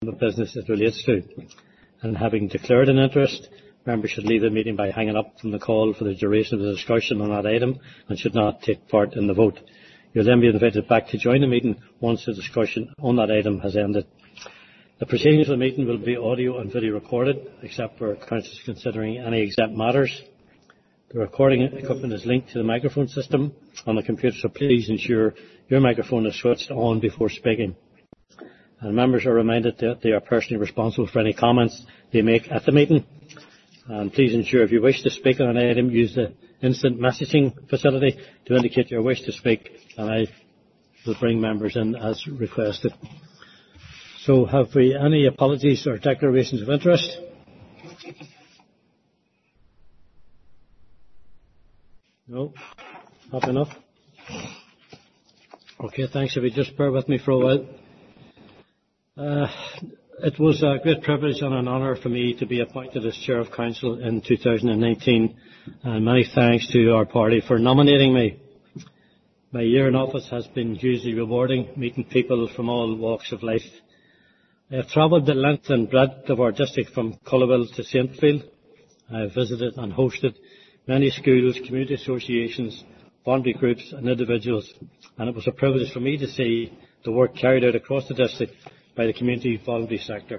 of business it relates to. And having declared an interest, members should leave the meeting by hanging up from the call for the duration of the discussion on that item and should not take part in the vote. You'll then be invited back to join the meeting once the discussion on that item has ended. The proceedings of the meeting will be audio and video recorded, except for councillors considering any exempt matters. The recording equipment is linked to the microphone system on the computer, so please ensure your microphone is switched on before speaking. And members are reminded that they are personally responsible for any comments they make at the meeting. And please ensure if you wish to speak on an item, use the instant messaging facility to indicate your wish to speak, and I will bring members in as requested. So have we any apologies or declarations of interest? No? Not enough? Okay, thanks. If you just bear with me for a while. It was a great privilege and an honour for me to be appointed as Chair of Council in 2019, and many thanks to our party for nominating me. My year in office has been hugely rewarding, meeting people from all walks of life. I have travelled the length and breadth of our district from Cullowhill to Saintfield. I have visited and hosted many schools, community associations, voluntary groups and individuals, and it was a privilege for me to see the work carried out across the district by the community voluntary sector.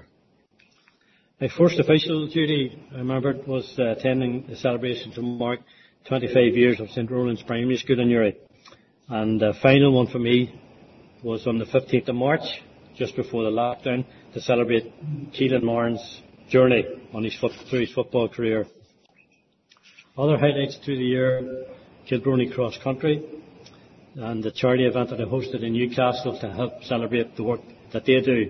My first official duty, I remember, was attending the celebration to mark 25 years of St Roland's Primary School in Newry. And the final one for me was on the 15th of March, just before the lockdown, to celebrate Keelan Moran's journey on through his football career. Other highlights through the year, Kilbrony Cross Country and the charity event that I hosted in Newcastle to help celebrate the work that they do.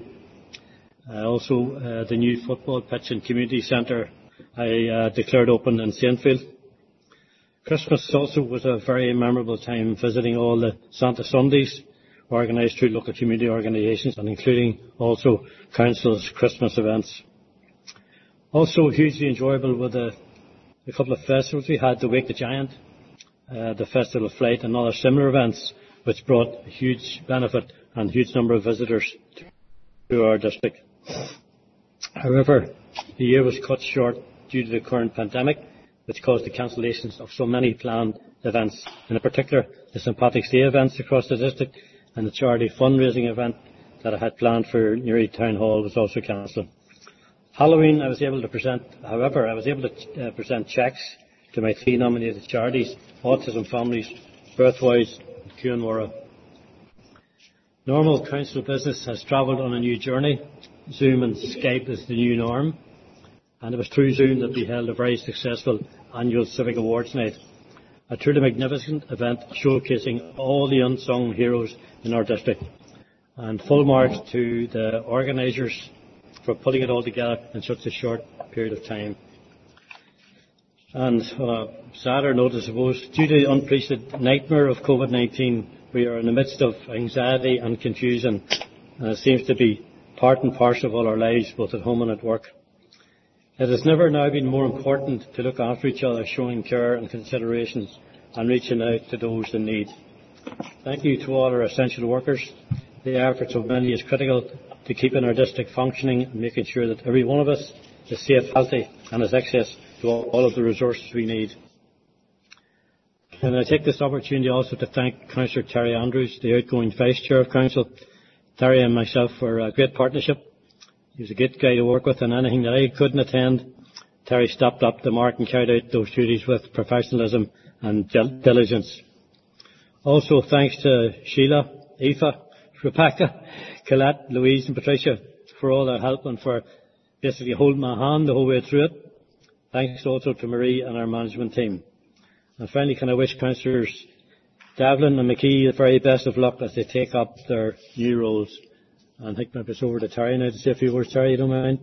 Also, the new football pitch and community centre I declared open in Saintfield. Christmas also was a very memorable time, visiting all the Santa Sundays organised through local community organisations and including also council's Christmas events. Also hugely enjoyable were the couple of festivals we had, the Wake the Giant, the Festival of Flight and other similar events which brought a huge benefit and a huge number of visitors to our district. However, the year was cut short due to the current pandemic, which caused the cancellations of so many planned events. In particular, the St Patrick's Day events across the district and the charity fundraising event that I had planned for Newry Town Hall was also cancelled. Halloween, I was able to present cheques to my three nominated charities, Autism Families, Birthwise and Cuanmora. Normal council business has travelled on a new journey. Zoom and Skype is the new norm, and it was through Zoom that we held a very successful annual Civic Awards night, a truly magnificent event showcasing all the unsung heroes in our district, and full marks to the organisers for putting it all together in such a short period of time. And on a sadder note, I suppose, due to the unprecedented nightmare of COVID-19, we are in the midst of anxiety and confusion, and it seems to be part and parcel of all our lives, both at home and at work. It has never now been more important to look after each other, showing care and considerations and reaching out to those in need. Thank you to all our essential workers. The efforts of many is critical to keeping our district functioning and making sure that every one of us is safe, healthy and has access to all of the resources we need. And I take this opportunity also to thank Councillor Terry Andrews, the outgoing Vice Chair of Council. Terry and myself were a great partnership. He was a good guy to work with, and anything that I couldn't attend, Terry stepped up the mark and carried out those duties with professionalism and diligence. Also thanks to Sheila, Aoife, Rebecca, Colette, Louise and Patricia for all their help and for basically holding my hand the whole way through it. Thanks also to Marie and our management team. And finally, can I wish Councillors Devlin and McKee the very best of luck as they take up their new roles. And I think maybe it's over to Terry now to say a few words. Terry, you don't mind?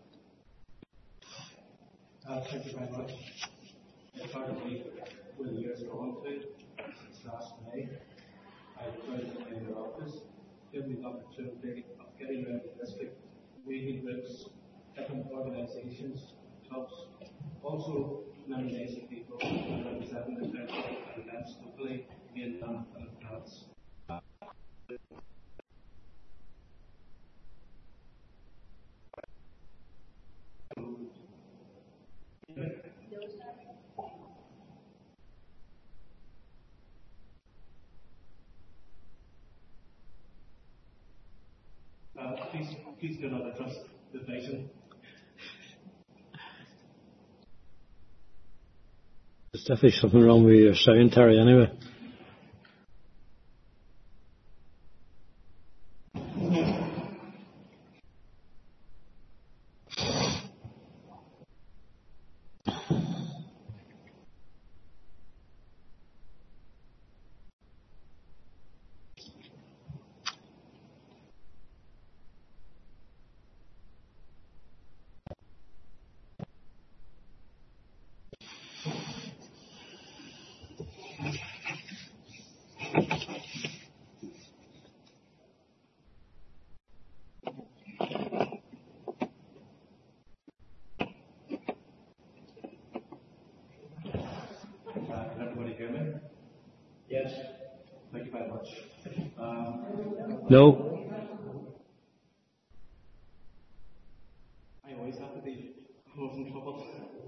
Thank you very much. It's hard to believe where the year's gone to. It's last May. I joined in your office, giving me the opportunity of getting around the district, meeting groups, different organisations, clubs, also many amazing people representing the council and events locally, Vietnam and France. He's going to trust the vision. There's definitely something wrong with your sound, Terry, anyway. Can everybody hear me? Yes. Thank you very much. No. I always have to be causing trouble.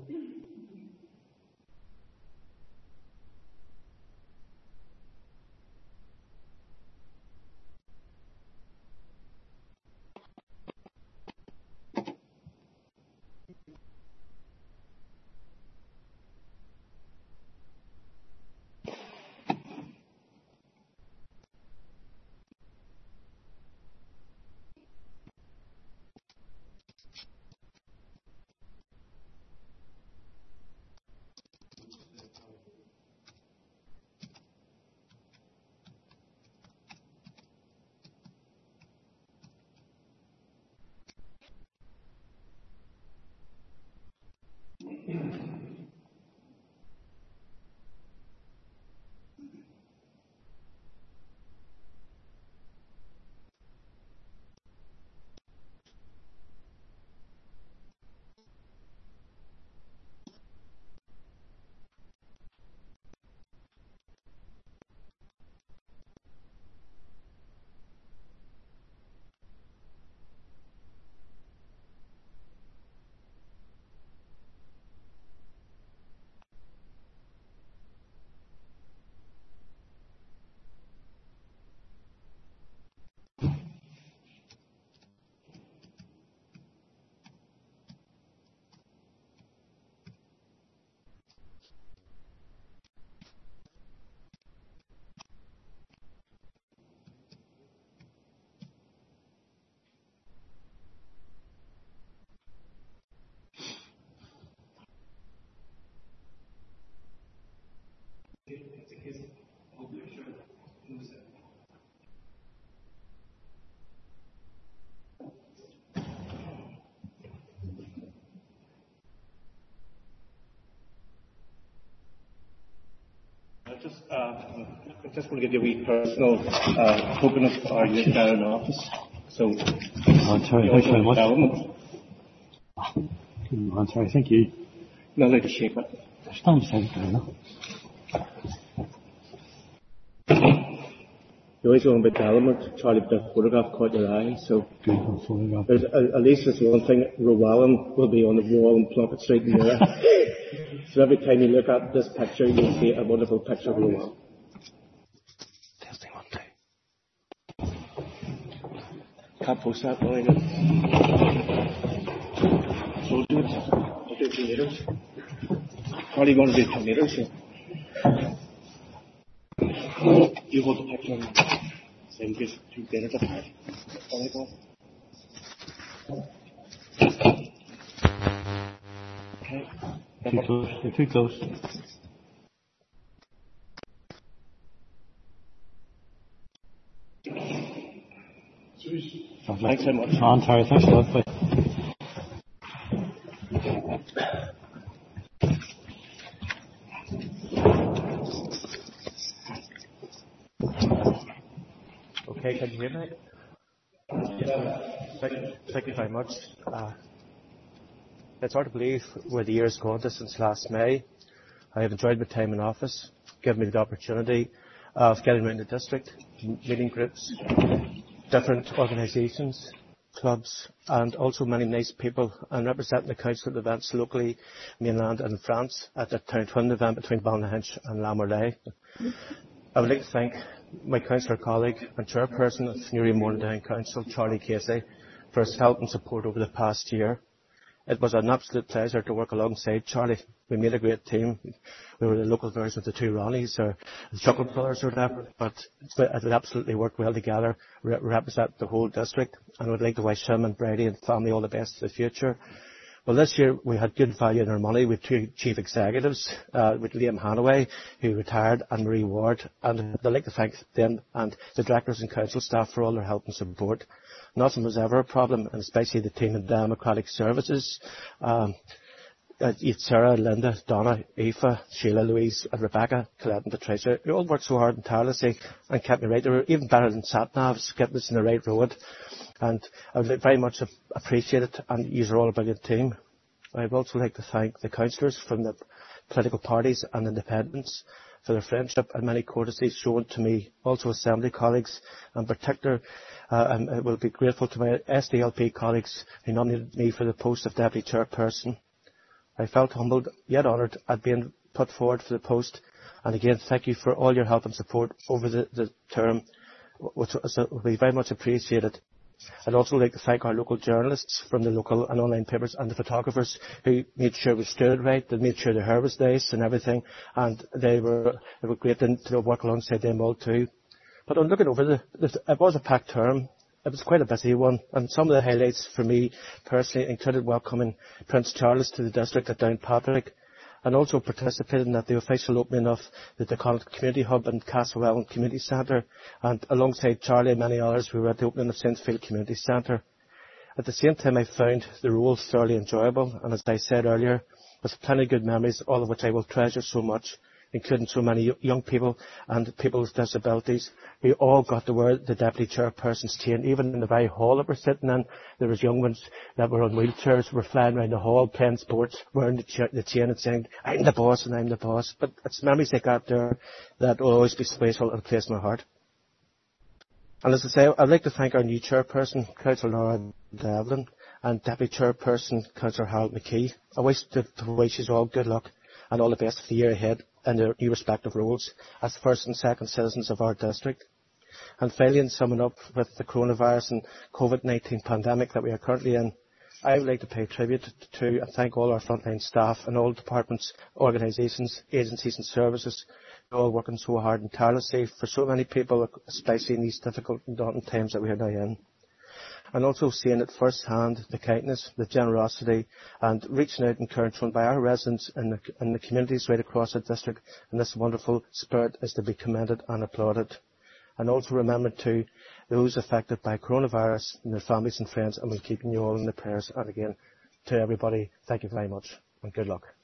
It's a case of picture. I just want to give you a wee personal token of our youth down in office. So, Terry, thanks very much. Terry, thank you. No, like to shake it. Stand beside it now. You always go on about development. Charlie, the photograph caught your eye, so there's at least there's one thing. Rowallan will be on the wall in Plunkett Street in there. So every time you look at this picture, you'll see a wonderful picture of Rowallan. Testing 1, 2. Can't post that, really. So do it. I'll do 2 meters. Charlie, you want to do 2 meters? Yeah. You hold the picture and send just 2 meters apart. Okay. Too close. You're too close. Thanks so much. Terry, thanks a lot. Bye. Okay, can you hear me? Thank you very much. It's hard to believe where the year's gone to since last May. I have enjoyed my time in office, given me the opportunity of getting around the district, meeting groups, different organisations, clubs, and also many nice people, and representing the council at events locally, mainland and in France, at the Town Twin event between Ballynahinch and La Morlaix. I would like to thank my councillor colleague and chairperson of Newry Morning Council, Charlie Casey, for his help and support over the past year. It was an absolute pleasure to work alongside Charlie. We made a great team. We were the local version of the two Ronnies, or the Chuckle Brothers or whatever, but it absolutely worked well together, represent the whole district, and I would like to wish him and Brady and family all the best for the future. Well, this year we had good value in our money with two chief executives, with Liam Hanaway, who retired, and Marie Ward, and I'd like to thank them and the directors and council staff for all their help and support. Nothing was ever a problem, and especially the team in Democratic Services. Sarah, Linda, Donna, Aoife, Sheila, Louise, and Rebecca, Colette and Patricia, they all worked so hard and tirelessly and kept me right. They were even better than sat-navs, kept us in the right road. And I would very much appreciate it, and you are all a brilliant team. I'd also like to thank the councillors from the political parties and independents for their friendship and many courtesies shown to me. Also Assembly colleagues, in particular, I will be grateful to my SDLP colleagues who nominated me for the post of Deputy Chairperson. I felt humbled yet honoured at being put forward for the post, and again thank you for all your help and support over the term, which will be very much appreciated. I'd also like to thank our local journalists from the local and online papers and the photographers who made sure we stood right, they made sure the hair was nice and everything, and they were great to work alongside them all too. But on looking over it was a packed term. It was quite a busy one, and some of the highlights for me personally included welcoming Prince Charles to the district at Downpatrick, and also participating at the official opening of the Connacht Community Hub and Castlewellan Community Centre, and alongside Charlie and many others we were at the opening of Saintsfield Community Centre. At the same time I found the role thoroughly enjoyable, and as I said earlier, with plenty of good memories, all of which I will treasure so much, including so many young people and people with disabilities. We all got to wear the Deputy Chairperson's chain. Even in the very hall that we're sitting in, there was young ones that were on wheelchairs, were flying around the hall, playing sports, wearing the chain and saying, I'm the boss and I'm the boss. But it's memories I got there that will always be special and place in my heart. And as I say, I'd like to thank our new Chairperson, Councillor Laura Devlin, and Deputy Chairperson, Councillor Harold McKee. I wish to wish you all good luck and all the best for the year ahead in their new respective roles as first and second citizens of our district. And finally, in summing up with the coronavirus and COVID-19 pandemic that we are currently in, I would like to pay tribute to and thank all our frontline staff and all departments, organisations, agencies and services who are all working so hard and tirelessly for so many people, especially in these difficult and daunting times that we are now in. And also seeing it first hand, the kindness, the generosity, and reaching out and caring shown by our residents in the communities right across the district, and this wonderful spirit is to be commended and applauded. And also remember to those affected by coronavirus and their families and friends, and we'll keep you all in the prayers. And again, to everybody, thank you very much and good luck.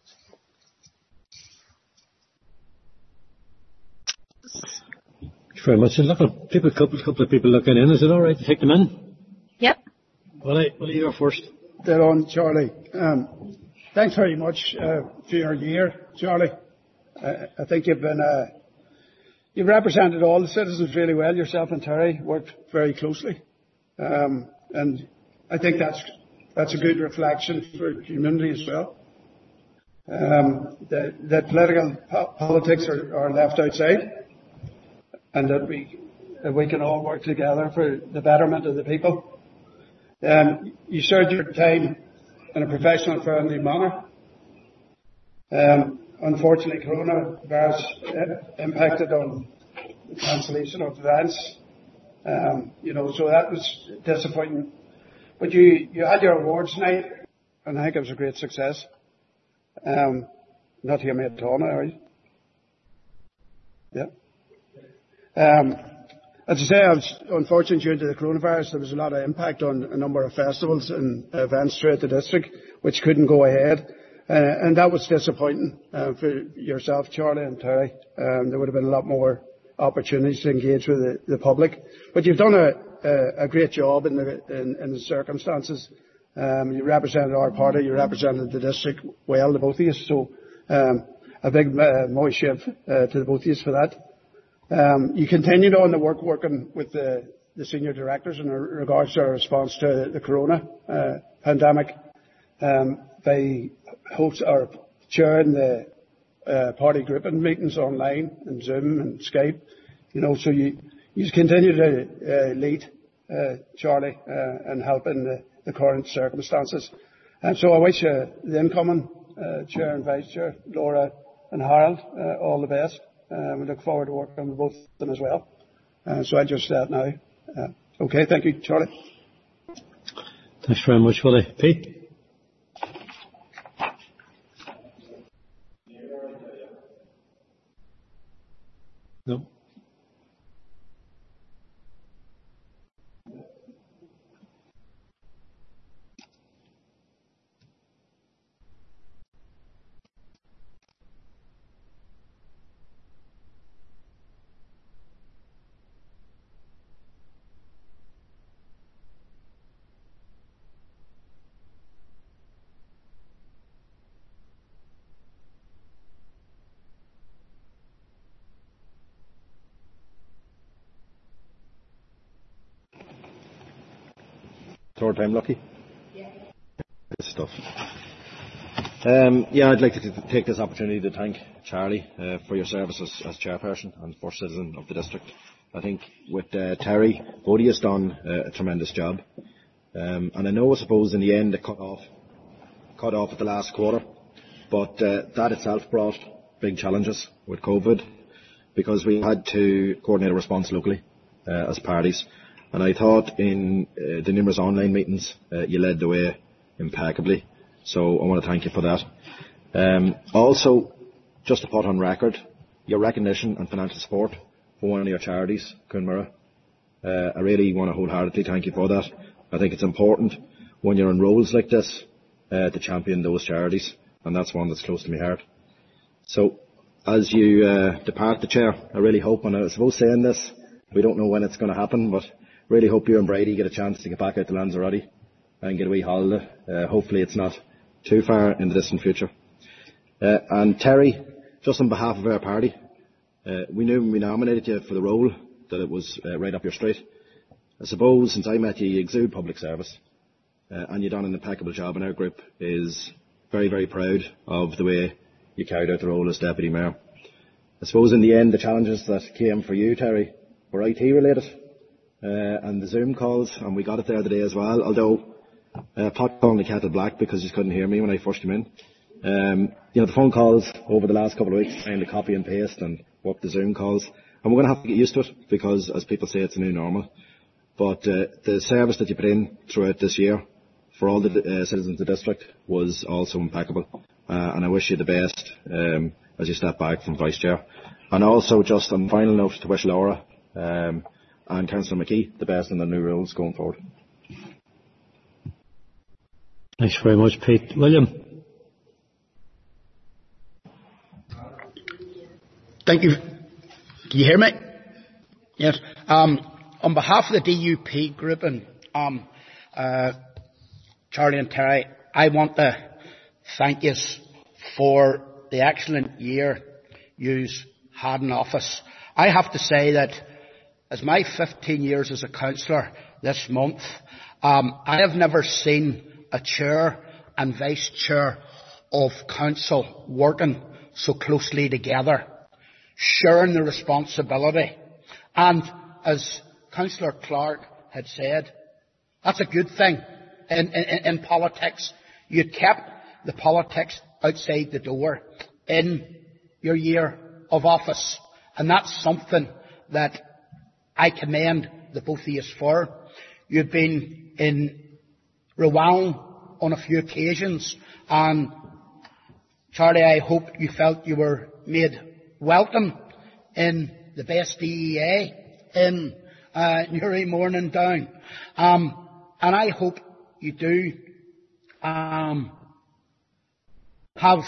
Thank you very much. And look, a couple of people looking in. Is it all right to take them in? Yep. Will you go first? Dead on, Charlie. Thanks very much for your year, Charlie. I think you've represented all the citizens really well. Yourself and Terry worked very closely, and I think that's a good reflection for the community as well. That political politics are left outside, and that we can all work together for the betterment of the people. You served your time in a professional, friendly manner. Unfortunately, coronavirus impacted on the cancellation of events. So that was disappointing. But you had your awards night, and I think it was a great success. Not hear me at all now, are you? Yeah. As I say, unfortunately, due to the coronavirus, there was a lot of impact on a number of festivals and events throughout the district, which couldn't go ahead. And that was disappointing for yourself, Charlie and Terry. There would have been a lot more opportunities to engage with the public. But you've done a great job in the circumstances. You represented our party, you represented the district well, the both of you. So a big moist shiv to the both of you for that. You continued on the working with the senior directors in regards to our response to the corona pandemic. They host or chairing the party grouping meetings online and Zoom and Skype. So you continue to lead Charlie, in helping the current circumstances. And so I wish the incoming Chair and Vice Chair, Laura and Harold, all the best. We look forward to working with both of them as well. So I just say that now. Okay, thank you, Charlie. Thanks very much, Willie. Pete? No. Third time lucky? Yeah. Good stuff. I'd like to take this opportunity to thank Charlie for your service as chairperson and first citizen of the district. I think with Terry, Bodie has done a tremendous job. And I know, I suppose, in the end it cut off at the last quarter, but that itself brought big challenges with COVID, because we had to coordinate a response locally as parties. And I thought in the numerous online meetings, you led the way impeccably. So I want to thank you for that. Also, just to put on record, your recognition and financial support for one of your charities, Coonmurra. I really want to wholeheartedly thank you for that. I think it's important when you're in roles like this to champion those charities, and that's one that's close to my heart. So, as you depart the chair, I really hope, and I suppose saying this, we don't know when it's going to happen, but really hope you and Brady get a chance to get back out to Lanzarote and get a wee holiday. Hopefully it's not too far in the distant future. And Terry, just on behalf of our party, we knew when we nominated you for the role that it was right up your street. I suppose since I met you, you exude public service, and you've done an impeccable job, and our group is very, very proud of the way you carried out the role as Deputy Mayor. I suppose in the end the challenges that came for you, Terry, were IT related. And the Zoom calls, and we got it there today as well, although pot calling the kettle black because you couldn't hear me when I first came in. The phone calls over the last couple of weeks, trying to copy and paste and work the Zoom calls, and we're going to have to get used to it because, as people say, it's a new normal. But the service that you put in throughout this year for all the citizens of the district was also impeccable, and I wish you the best as you step back from Vice Chair. And also, just on the final note, to wish Laura and Councillor McKee the best in the new roles going forward. Thanks very much, Pete. William? Thank you. Can you hear me? Yes. On behalf of the DUP group and Charlie and Terry, I want to thank you for the excellent year you had in office. I have to say that as my 15 years as a councillor this month, I have never seen a chair and vice chair of council working so closely together, sharing the responsibility. And as Councillor Clark had said, that's a good thing in politics. You kept the politics outside the door in your year of office. And that's something that I commend the both of you for. You've been in Rowan on a few occasions, and Charlie, I hope you felt you were made welcome in the best DEA in Newry Morning Down. And I hope you do have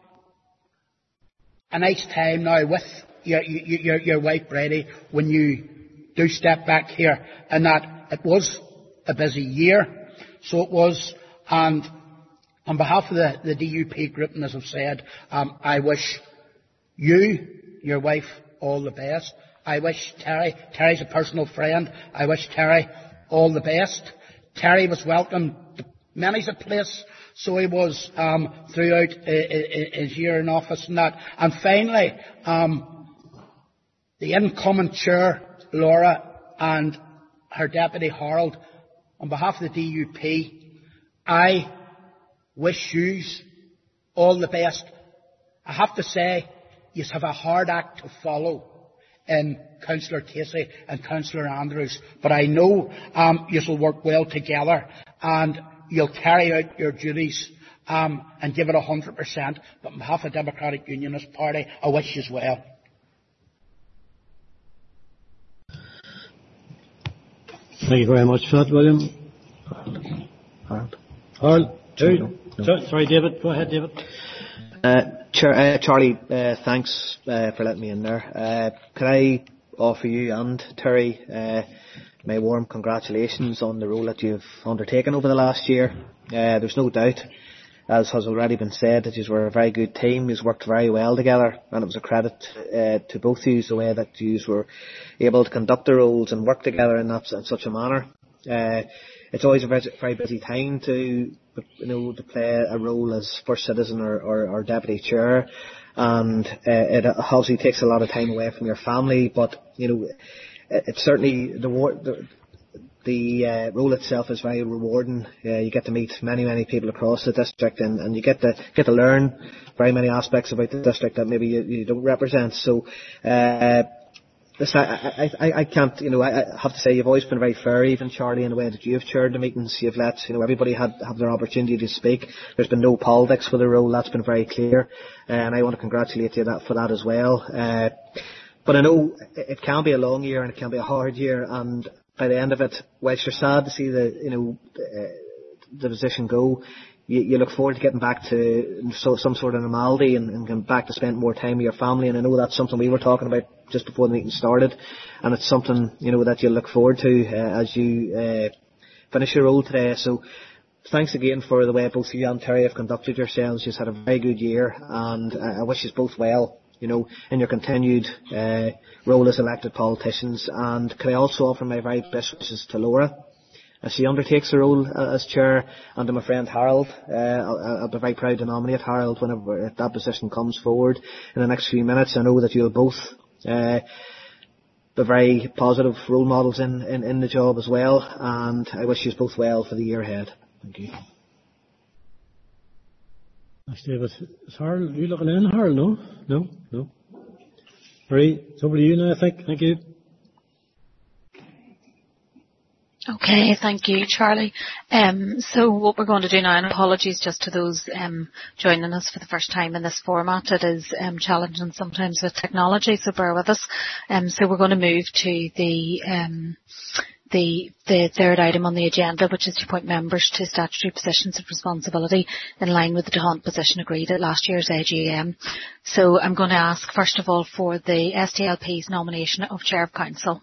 a nice time now with your wife Brady when you do step back here, and that it was a busy year, so it was. And on behalf of the DUP group, and as I've said, I wish you, your wife, all the best. I wish Terry's a personal friend, I wish Terry all the best. Terry was welcomed to many's a place, so he was throughout his year in office and that. And finally, the incoming chair, Laura and her deputy Harold, on behalf of the DUP, I wish you all the best. I have to say, you have a hard act to follow in Councillor Casey and Councillor Andrews, but I know you will work well together and you'll carry out your duties and give it 100%. But on behalf of the Democratic Unionist Party, I wish you well. Thank you very much for that, William. Harold? Sorry, David. Go ahead, David. Charlie, thanks for letting me in there. Could I offer you and Terry my warm congratulations on the role that you've undertaken over the last year. There's no doubt, as has already been said, that you were a very good team. You worked very well together, and it was a credit to both of you the way that you were able to conduct the roles and work together in such a manner. It's always a very busy time to play a role as First Citizen or Deputy Chair, and it obviously takes a lot of time away from your family, but it's certainly the role itself is very rewarding. You get to meet many people across the district, and you get to learn very many aspects about the district that maybe you don't represent. So I can't, I have to say you've always been very fair, even Charlie, in the way that you've chaired the meetings. You've let, everybody have their opportunity to speak. There's been no politics for the role. That's been very clear. And I want to congratulate you for that as well. But I know it can be a long year and it can be a hard year, and by the end of it, whilst you're sad to see the position go, you look forward to getting back to some sort of normality and getting back to spend more time with your family. And I know that's something we were talking about just before the meeting started, and it's something that you'll look forward to as you finish your role today. So thanks again for the way both you and Terry have conducted yourselves. You've had a very good year, and I wish you both well, in your continued role as elected politicians. And can I also offer my very best wishes to Laura as she undertakes the role as chair, and to my friend Harold. I'll be very proud to nominate Harold whenever that position comes forward in the next few minutes. I know that you'll both be very positive role models in the job as well, and I wish you both well for the year ahead. Thank you. Thanks, David. Is Harold, are you looking in, Harold? No. Marie, it's over to you now, I think. Thank you. Okay, thank you, Charlie. So what we're going to do now, and apologies just to those joining us for the first time in this format. It is challenging sometimes with technology, so bear with us. So we're going to move to the third item on the agenda, which is to appoint members to statutory positions of responsibility in line with the D'Hondt position agreed at last year's AGM. So I'm going to ask first of all for the SDLP's nomination of Chair of Council.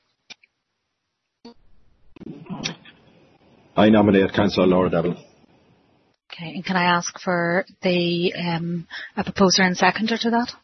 I nominate Councillor Laura Devlin. Okay, and can I ask for a proposer and seconder to that?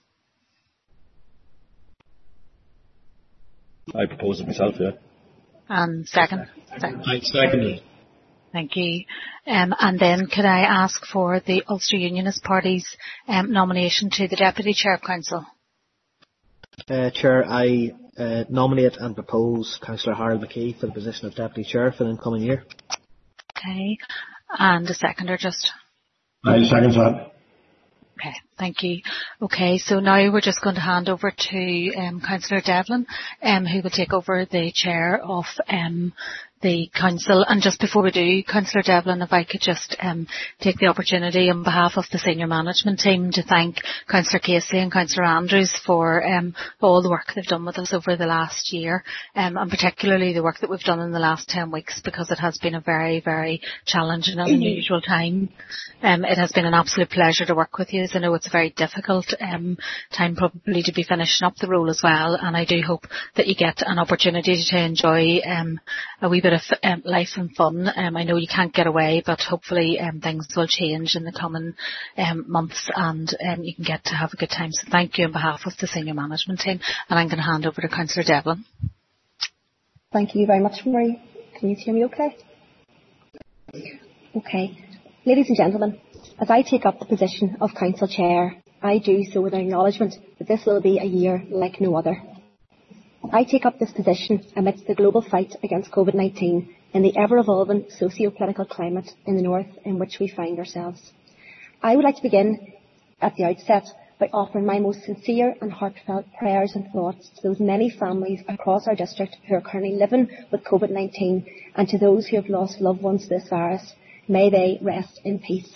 I propose it myself, yeah. And second? I second it. Thank you. And then could I ask for the Ulster Unionist Party's nomination to the Deputy Chair of Council? Chair, I nominate and propose Councillor Harold McKee for the position of Deputy Chair for the incoming year. Okay. And a seconder just? I second that. Okay, thank you. Okay, so now we're just going to hand over to Councillor Devlin, who will take over the chair of the council. And just before we do, Councillor Devlin, if I could just take the opportunity on behalf of the senior management team to thank Councillor Casey and Councillor Andrews for all the work they've done with us over the last year, and particularly the work that we've done in the last 10 weeks, because it has been a very, very challenging and unusual time. It has been an absolute pleasure to work with you. I know it's a very difficult time probably to be finishing up the role as well, and I do hope that you get an opportunity to enjoy a wee bit of life and fun. I know you can't get away, but hopefully things will change in the coming months, and you can get to have a good time. So thank you on behalf of the senior management team, and I'm going to hand over to Councillor Devlin. Thank you very much, Marie. Can you hear me okay? Okay. Ladies and gentlemen, as I take up the position of Council Chair, I do so with an acknowledgement that this will be a year like no other. I take up this position amidst the global fight against COVID-19 in the ever-evolving socio-political climate in the north in which we find ourselves. I would like to begin at the outset by offering my most sincere and heartfelt prayers and thoughts to those many families across our district who are currently living with COVID-19 and to those who have lost loved ones to this virus. May they rest in peace.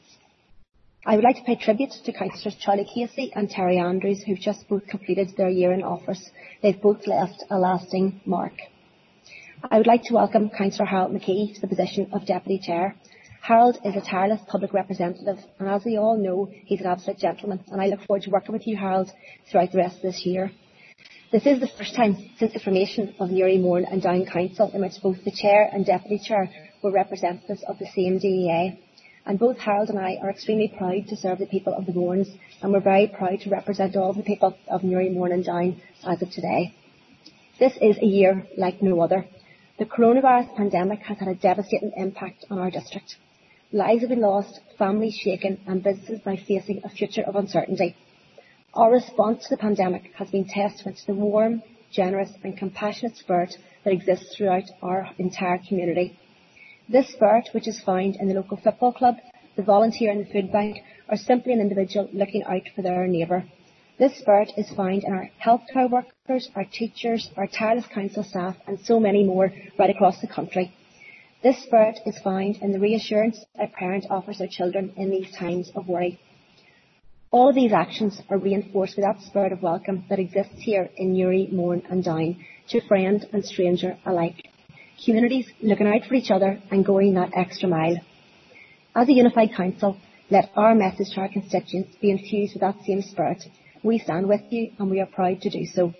I would like to pay tribute to Councillors Charlie Casey and Terry Andrews, who've just both completed their year in office. They've both left a lasting mark. I would like to welcome Councillor Harold McKee to the position of Deputy Chair. Harold is a tireless public representative, and as we all know, he's an absolute gentleman, and I look forward to working with you, Harold, throughout the rest of this year. This is the first time since the formation of Newry, Mourne and Down Council in which both the Chair and Deputy Chair were representatives of the same DEA. And both Harold and I are extremely proud to serve the people of the Mournes, and we're very proud to represent all the people of Newry, Mourne and Down as of today. This is a year like no other. The coronavirus pandemic has had a devastating impact on our district. Lives have been lost, families shaken, and businesses now facing a future of uncertainty. Our response to the pandemic has been testament to the warm, generous and compassionate spirit that exists throughout our entire community. This spirit, which is found in the local football club, the volunteer in the food bank, or simply an individual looking out for their neighbour. This spirit is found in our healthcare workers, our teachers, our tireless council staff and so many more right across the country. This spirit is found in the reassurance a parent offers their children in these times of worry. All of these actions are reinforced with that spirit of welcome that exists here in Newry, Mourne and Down, to friend and stranger alike. Communities looking out for each other and going that extra mile. As a unified council, let our message to our constituents be infused with that same spirit. We stand with you and we are proud to do so.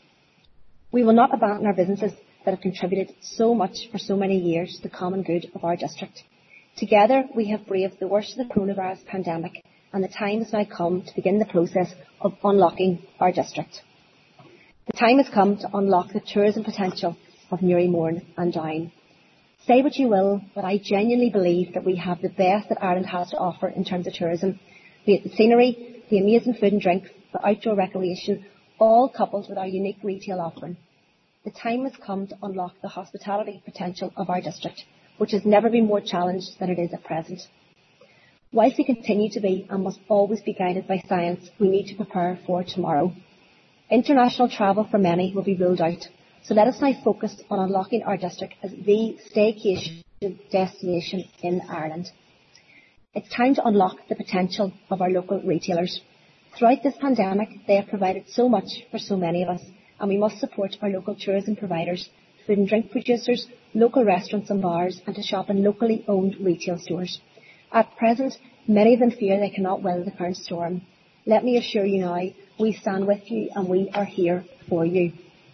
We will not abandon our businesses that have contributed so much for so many years to the common good of our district. Together we have braved the worst of the coronavirus pandemic, and the time has now come to begin the process of unlocking our district. The time has come to unlock the tourism potential of Newry, Mourne and Down. Say what you will, but I genuinely believe that we have the best that Ireland has to offer in terms of tourism, be it the scenery, the amazing food and drink, the outdoor recreation, all coupled with our unique retail offering. The time has come to unlock the hospitality potential of our district, which has never been more challenged than it is at present. Whilst we continue to be and must always be guided by science, we need to prepare for tomorrow. International travel for many will be ruled out, so let us now focus on unlocking our district as the staycation destination in Ireland. It's time to unlock the potential of our local retailers. Throughout this pandemic, they have provided so much for so many of us, and we must support our local tourism providers, food and drink producers, local restaurants and bars, and to shop in locally owned retail stores. At present, many of them fear they cannot weather the current storm. Let me assure you now, we stand with you and we are here for you.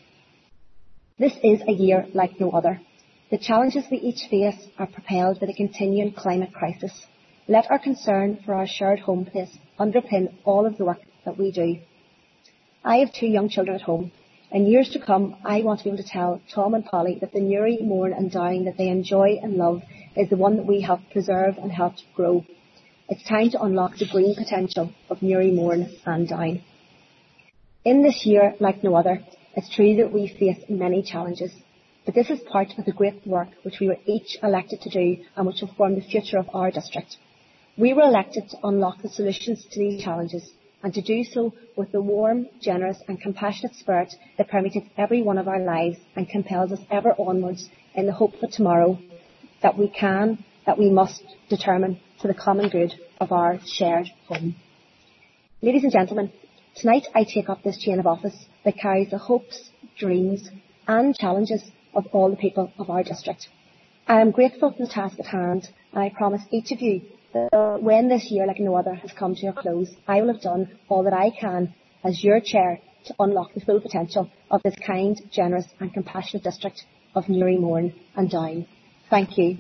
This is a year like no other. The challenges we each face are propelled by the continuing climate crisis. Let our concern for our shared home place underpin all of the work that we do. I have 2 young children at home. In years to come, I want to be able to tell Tom and Polly that the Newry, Mourne and Down that they enjoy and love is the one that we helped preserve and helped grow. It's time to unlock the green potential of Newry, Mourne and Down. In this year, like no other, it's true that we face many challenges, but this is part of the great work which we were each elected to do and which will form the future of our district. We were elected to unlock the solutions to these challenges and to do so with the warm, generous and compassionate spirit that permeates every one of our lives and compels us ever onwards in the hope for tomorrow that we must determine for the common good of our shared home. Ladies and gentlemen, tonight I take up this chain of office that carries the hopes, dreams and challenges of all the people of our district. I am grateful for the task at hand, and I promise each of you that when this year like no other has come to a close, I will have done all that I can as your chair to unlock the full potential of this kind, generous and compassionate district of Newry, Mourne and Down. Thank you.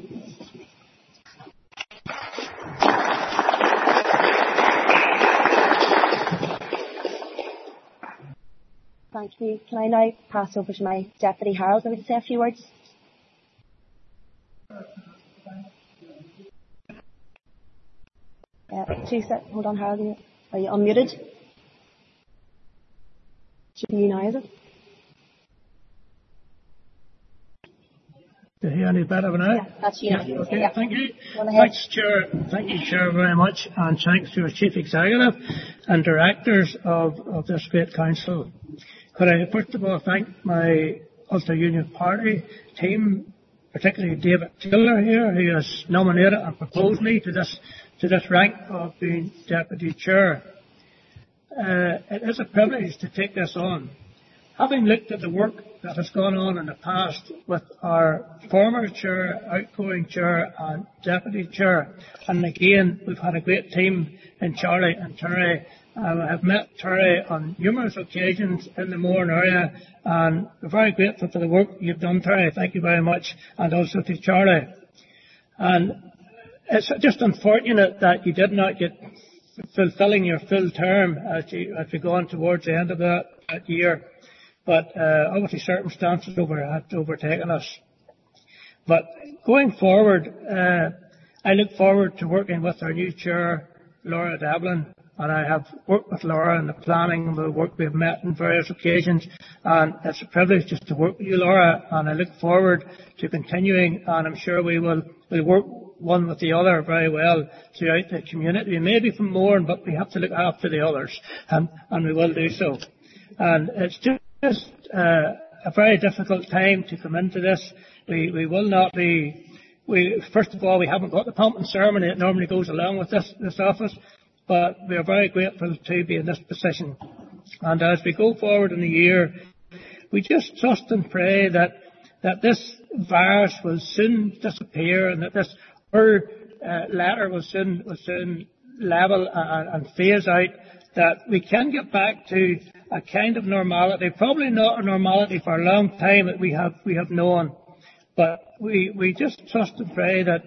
Thank you. Can I now pass over to my Deputy Harold to say a few words? Hold on, Harold. Are you unmuted? Should be you now, is it? Do you hear any better now? Yeah, that's you. Yeah, okay, Yeah. thank you. Go ahead. Thanks, Chair. Thank you, Chair, very much, and thanks to our Chief Executive and Directors of this great Council. Could I first of all thank my Ulster Union Party team, particularly David Taylor here, who has nominated and proposed me to this rank of being Deputy Chair. It is a privilege to take this on. Having looked at the work that has gone on in the past with our former Chair, outgoing Chair and Deputy Chair, and again we've had a great team in Charlie and Terry. I have met Terry on numerous occasions in the Mourne area, and we're very grateful for the work you've done, Terry. Thank you very much, and also to Charlie. And it's just unfortunate that you did not get fulfilling your full term as we go on towards the end of that year. But obviously circumstances had overtaken us. But going forward, I look forward to working with our new Chair, Laura Devlin, and I have worked with Laura in the planning of the work we've met on various occasions, and it's a privilege just to work with you, Laura, and I look forward to continuing, and I'm sure we'll work one with the other very well throughout the community. We may be from Mourne, but we have to look after the others, and we will do so. And it's just a very difficult time to come into this. We will not be. First of all, we haven't got the pomp and ceremony that normally goes along with this office, but we are very grateful to be in this position. And as we go forward in the year, we just trust and pray that this virus will soon disappear and that this letter will soon level and phase out, that we can get back to a kind of normality, probably not a normality for a long time that we have known, but we just trust and pray that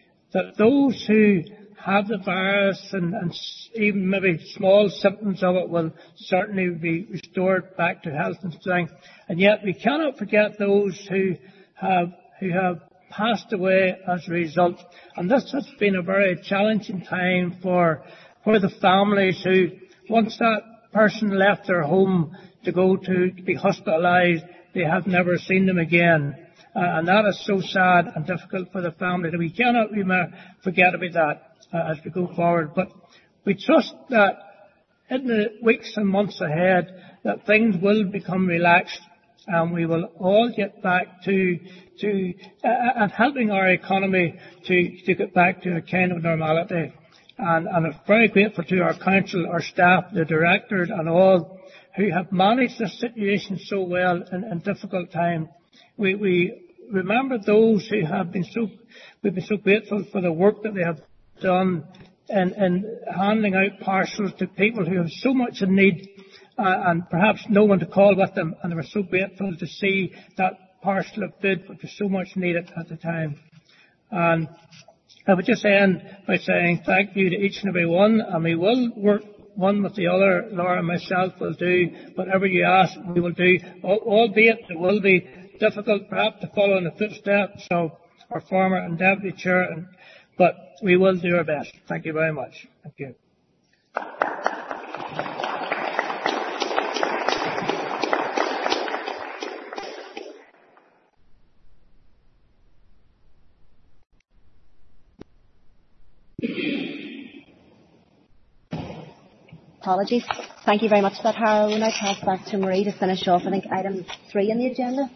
those who have the virus and even maybe small symptoms of it will certainly be restored back to health and strength. And yet we cannot forget those who have passed away as a result. And this has been a very challenging time for the families who, once that person left their home to go to be hospitalised, they have never seen them again. And that is so sad and difficult for the family that we cannot forget about that as we go forward. But we trust that in the weeks and months ahead that things will become relaxed and we will all get back to and helping our economy to get back to a kind of normality. And I'm very grateful to our council, our staff, the directors and all who have managed this situation so well in difficult times. We remember those who have been we've been so grateful for the work that they have done in handing out parcels to people who have so much in need and perhaps no one to call with them, and they were so grateful to see that parcel of food which was so much needed at the time. And I would just end by saying thank you to each and every one, and we will work one with the other. Laura and myself will do whatever you ask, we will do, albeit it will be difficult perhaps to follow in the footsteps of our former and deputy chair, but we will do our best. Thank you very much. Thank you. Apologies. Thank you very much for that, Harold. We'll now pass back to Marie to finish off, I think, item 3 on the agenda.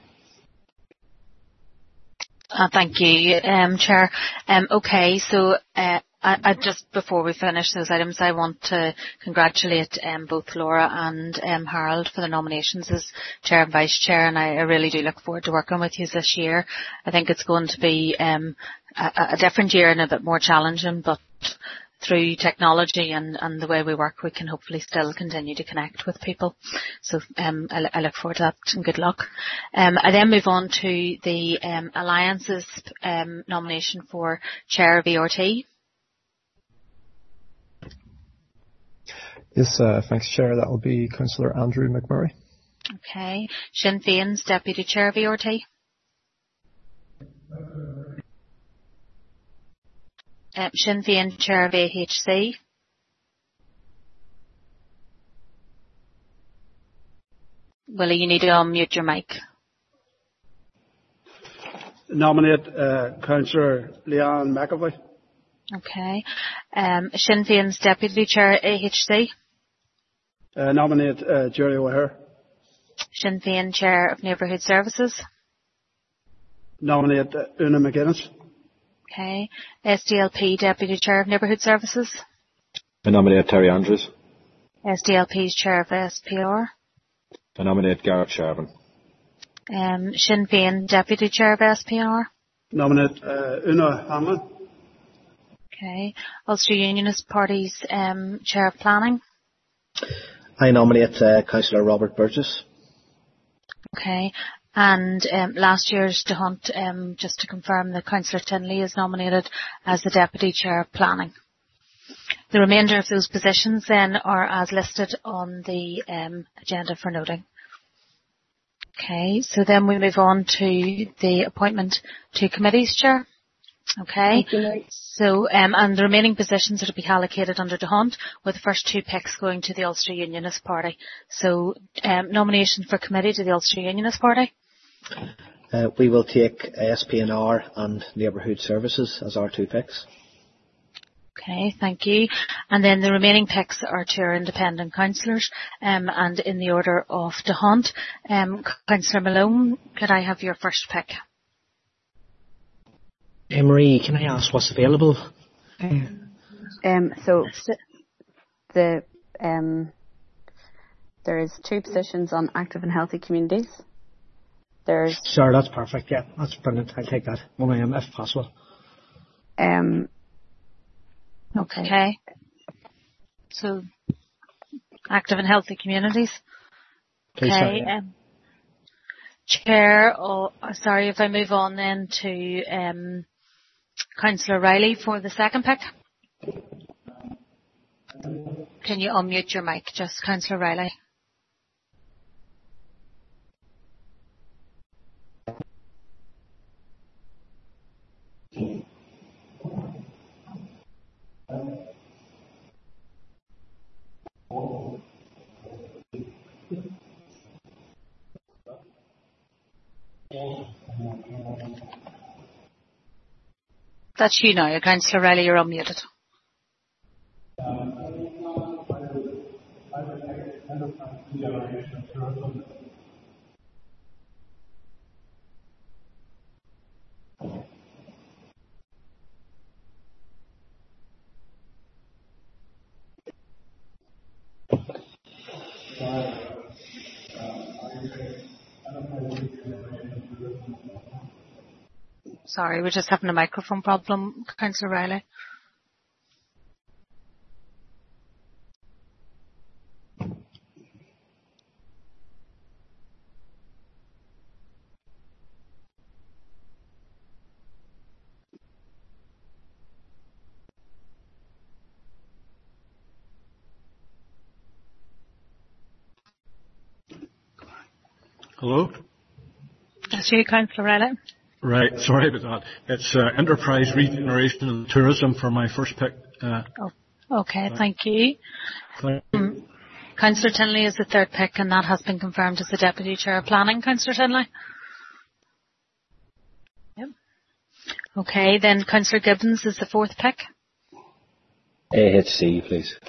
Thank you, Chair. Okay, so I just before we finish those items, I want to congratulate both Laura and Harold for their nominations as Chair and Vice Chair, and I really do look forward to working with you this year. I think it's going to be a different year and a bit more challenging, but through technology and the way we work, we can hopefully still continue to connect with people. So I look forward to that, and good luck. I then move on to the Alliance's nomination for Chair of ERT. Yes, thanks, Chair. That will be Councillor Andrew McMurray. Okay. Sinn Féin's Deputy Chair of ERT. Sinn Féin Chair of AHC. Willie, you need to unmute your mic. Nominate Councillor Leanne McAvoy. Okay. Sinn Féin's Deputy Chair AHC. Nominate Jerry O'Hare. Sinn Féin Chair of Neighbourhood Services. Nominate Una McGuinness. Okay. SDLP Deputy Chair of Neighbourhood Services. I nominate Terry Andrews. SDLP's Chair of SPR. I nominate Gareth Sharvin. Sinn Féin Deputy Chair of SPR. Nominate Una Hamlin. Okay. Ulster Unionist Party's Chair of Planning. I nominate Councillor Robert Burgess. Okay. And last year's De Hunt, just to confirm that Councillor Tinley is nominated as the Deputy Chair of Planning. The remainder of those positions then are as listed on the agenda for noting. Okay, so then we move on to the appointment to committees, Chair. Okay, so and the remaining positions are to be allocated under De Hunt, with the first 2 picks going to the Ulster Unionist Party. So nomination for committee to the Ulster Unionist Party. We will take SPNR and Neighbourhood Services as our 2 picks. Okay, thank you. And then the remaining picks are to our independent councillors, and in the order of De Hunt. Councillor Malone, could I have your first pick? Marie, can I ask what's available? So the there is 2 positions on active and healthy communities. There's Sure, that's perfect. Yeah, that's brilliant. I'll take that. 1 a.m. if possible. Okay. So active and healthy communities. Please, Okay. yeah. Chair, sorry, if I move on then to Councillor Riley for the second pick. Can you unmute your mic, just Councillor Riley? That's you now, Councillor Riley, you're unmuted. Sorry, we're just having a microphone problem, Councillor Riley. Hello? That's you, Councillor Riley. Right, sorry about that. It's Enterprise Regeneration and Tourism for my first pick. Okay, thank you. Councillor Tinley is the third pick, and that has been confirmed as the Deputy Chair of Planning, Councillor Tinley. Yep. Okay, then Councillor Gibbons is the fourth pick. AHC, please.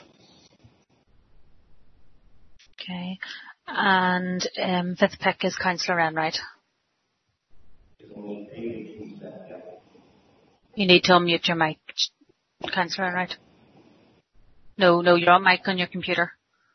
Okay, and fifth pick is Councillor Enright. You need to unmute your mic, Councillor Enright. No, you're on mic on your computer.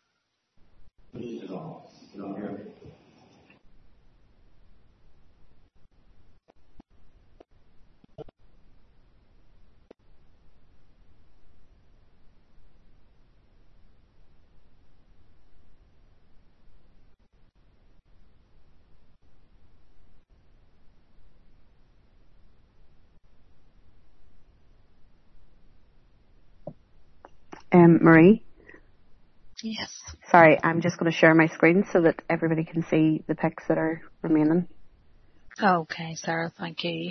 Marie? Yes. Sorry, I'm just going to share my screen so that everybody can see the picks that are remaining. Okay, Sarah, thank you.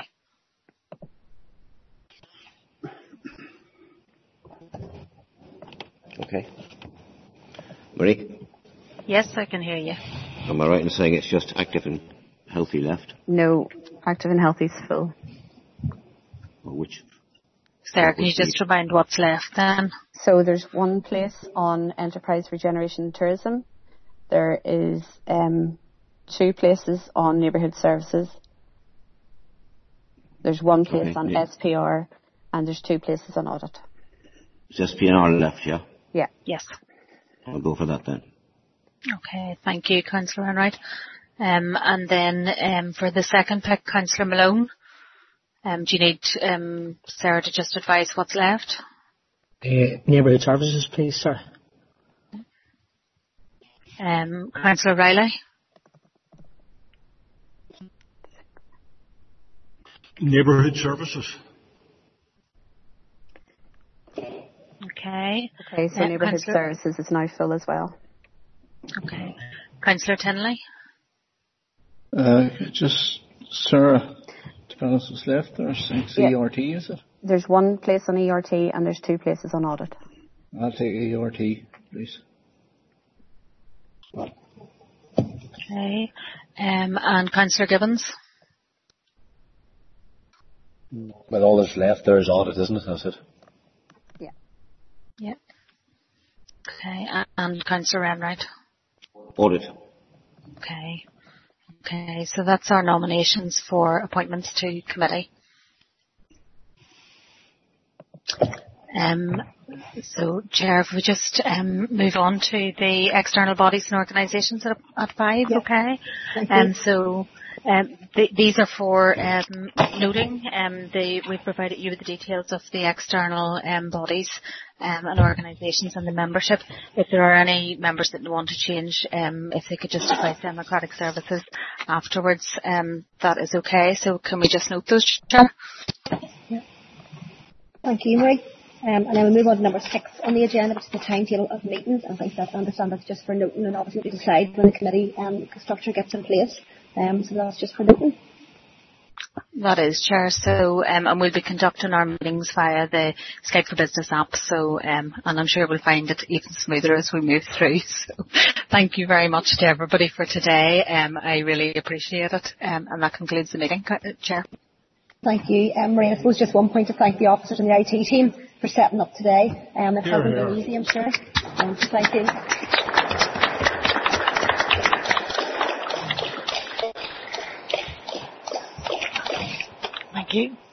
Okay. Marie? Yes, I can hear you. Am I right in saying it's just active and healthy left? No, Active and Healthy is full. Which? Sarah, can you just remind what's left then? So there's one place on Enterprise Regeneration and Tourism. There is 2 places on Neighbourhood Services. There's 1 place on SPR, and there's 2 places on Audit. Is SPR left, yeah? Yeah. Yes. I'll go for that then. Okay, thank you, Councillor Enright. And then for the second pick, Councillor Malone. Do you need Sarah to just advise what's left? Neighbourhood Services, please, sir. Councillor Riley. Neighbourhood Services. Okay. Okay, so Neighbourhood Services is now full as well. Okay. Councillor Tinley. Just Sarah, to be honest, what's left there? 6 ERT, is it? There's 1 place on ERT and there's 2 places on Audit. I'll take ERT, please. Okay. And Councillor Gibbons. Well, all that's left there is Audit, isn't it? That's it. Yeah. Yeah. Okay. And Councillor Enright. Audit. Okay. Okay, so that's our nominations for appointments to committee. So, Chair, if we just move on to the external bodies and organisations at 5, Yep. okay? Thank you. These are for noting. We've provided you with the details of the external bodies and organisations and the membership. If there are any members that want to change, if they could just advise Democratic Services afterwards, that is okay. So can we just note those, Chair? Yeah. Thank you, Marie. And then we move on to number 6 on the agenda, which is the timetable of meetings. And I understand that's just for noting, and obviously we decide when the committee structure gets in place. So that's just for noting. That is, Chair. So, and we'll be conducting our meetings via the Skype for Business app. So, and I'm sure we'll find it even smoother as we move through. So, thank you very much to everybody for today. I really appreciate it. And that concludes the meeting, Chair. Thank you, Marie. I suppose just one point to thank the officers and the IT team for setting up today. It hasn't been easy, I'm sure. So thank you. Thank you.